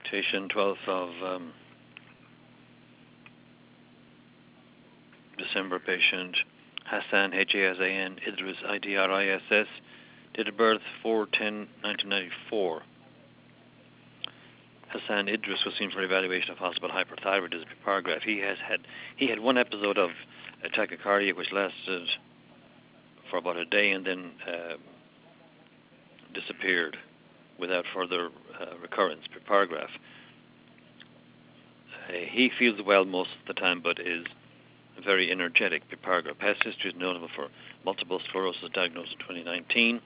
Dictation 12th of December. Patient Hassan, Hasan, Idris, Idriss. Date of birth 4/10/1994. Hassan Idris was seen for evaluation of possible hyperthyroidism. Paragraph. He had one episode of tachycardia which lasted for about a day and then disappeared without further recurrence. Paragraph. He feels well most of the time, but is very energetic. Paragraph. Past history is notable for multiple sclerosis, diagnosed in 2019,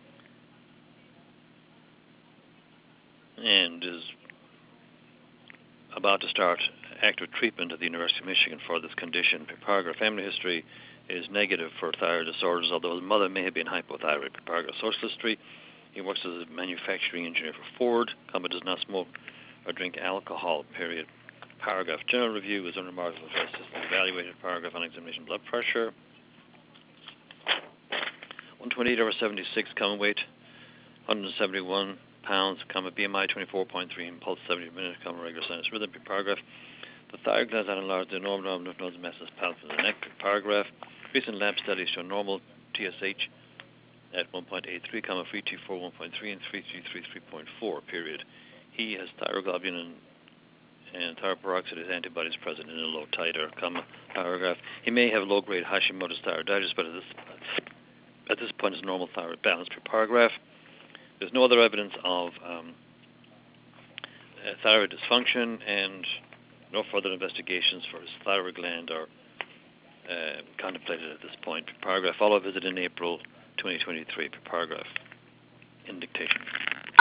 and is about to start active treatment at the University of Michigan for this condition. Paragraph. Family history is negative for thyroid disorders, although his mother may have been hypothyroid. Paragraph. Social history: he works as a manufacturing engineer for Ford. Does not smoke or drink alcohol. Period. Paragraph. General review is unremarkable. Evaluated. Paragraph. On examination: blood pressure 128/76, common weight 171 pounds, BMI 24.3, impulse 70 minutes, regular sinus rhythm. Paragraph. The thyroid glands are enlarged. The normal lymph nodes and masses palpable in the neck. Paragraph. Recent lab studies show normal TSH at 1.83, free T4 1.3, and free T3 3.4. Period. He has thyroglobulin and thyroperoxidase antibodies present in a low titer. Paragraph. He may have low-grade Hashimoto's thyroiditis, but at this point is normal thyroid balance. Paragraph. There's no other evidence of thyroid dysfunction, and no further investigations for his thyroid gland are contemplated at this point. Paragraph. Follow-up visit in April 2023. Paragraph. In dictation.